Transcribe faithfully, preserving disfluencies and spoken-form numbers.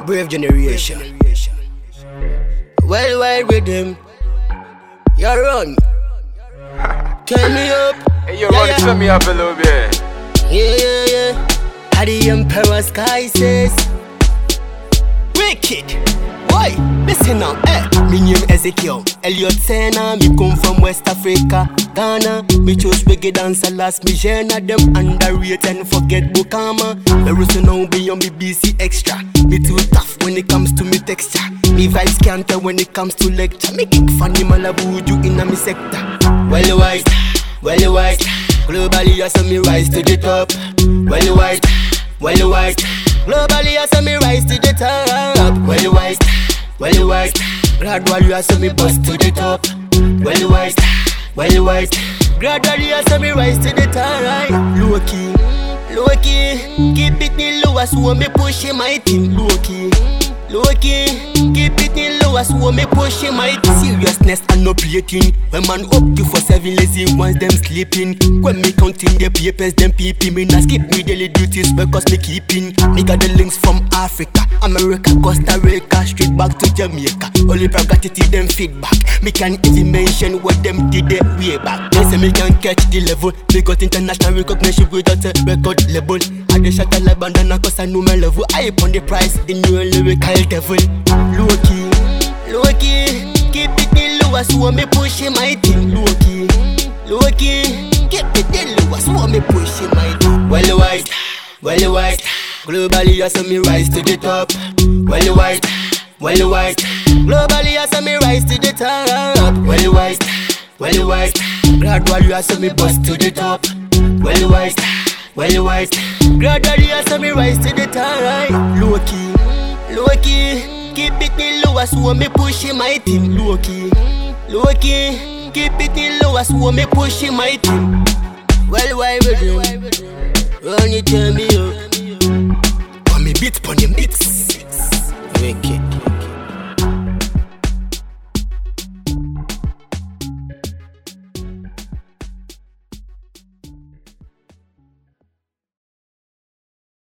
Brave generation. Well, well, rhythm. You're on. Turn me up. Hey, you run it to me up a little bit. Yeah, yeah, yeah. How the Emperor Sky says. Wicked. Why? Listen now, eh. Me name Ezekiel Elliot Sena. Me come from West Africa, Ghana. Me choose reggae dancer last. Me genre them underrated and forget Bukama. Me also now be on B B C Extra. Me too tough when it comes to me texture. Me vibes can't tell when it comes to lecture. Me kick funny malabuju in a me sector. Well you white, well you white. Globally I saw me rise to the top. Well you white, well you white. Globally I saw me rise to the top. Well you white, well you white. Gradually I saw me bust to the top. Well you white, well you white. Gradually I saw me rise to the top. Low key, low key. Keep it in low as me pushing my team. Low key, low key. Keep it in low as me pushing my team. Seriousness and no plating. When man up to for seven lazy ones them sleeping. When me counting the papers them peeping. Me not skip me daily duties because me keeping. Me got the links from Africa, America, Costa Rica, straight back to Jamaica. Only gratitude them feedback. Me can even mention what them did their way back. They say me can catch the level. Me got international recognition without a record label. I just shut a like bandana cause I know my level. I upon the price, the new lyrical devil. Low key, low key. Keep it in low as me pushing my team. Low key, low key. Keep it in low as me pushing my team. Well you white, well you white. Globally I saw me rise to the top. Well you white, well you white. Globally I saw me rise to the top. Well you white, well you white. Gradually I saw me bust to the top. Well you white, well you white. Gradually I saw me rise to the top. Low key, low key. Keep it in low as me pushing my team. Low key, low key. Keep it in low as me pushing my team. Well why rhythm? Run it tell me up. On me beat pon the mix. Wicked.